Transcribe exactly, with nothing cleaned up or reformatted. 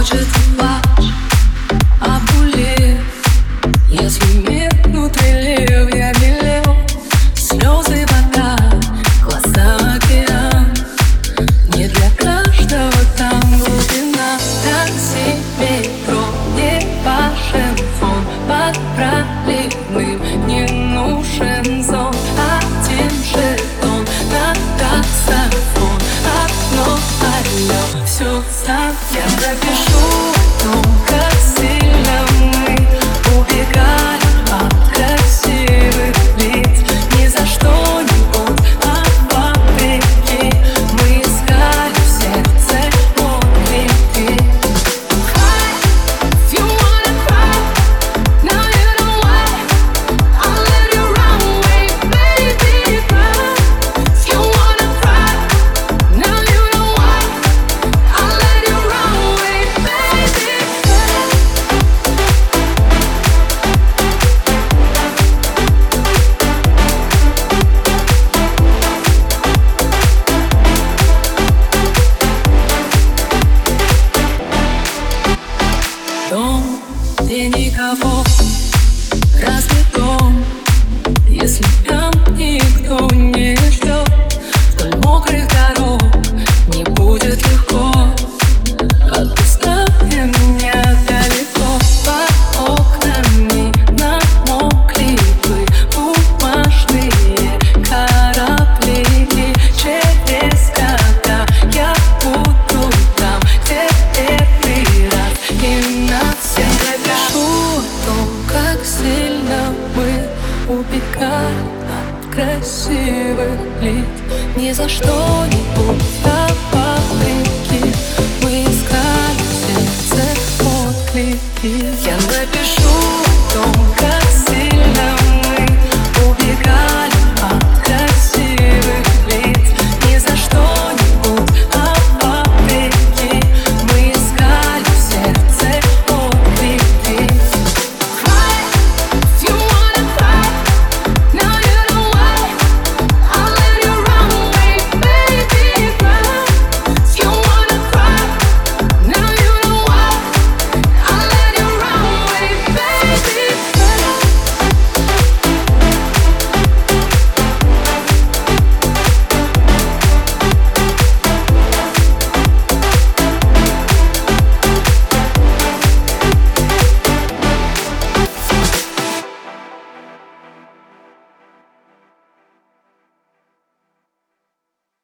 хочет плачь, обулив. Если мир внутри лев, я велел. Слезы, вода, глаза, океан. Не для каждого там глубина. Так себе не важен фон. Под проливным не нужен зон. Один жетон на таксофон. Одно алло, все сам. Я напишу о том, как сильно мы убегали от красивых лиц. Ни за что не год, а вопреки. Мы искали в сердце отклики. If you wanna cry, now you know why. I'll let you run away, baby, cry. If you wanna cry, now you know why. I'll let you run away, baby, cry. Дом, где никого, разве дом, если там никто не ждет? Вдоль мокрых дорог не будет легко. Отпускай меня далеко. По окнам намокли бы бумажные корабли. Через года я буду там, где первый раз. И навсегда пишу о том, как сильно мы убегали от красивых лиц. Ни за что не будто вопреки. Мы искали в сердце отклики. Я напишу о том, как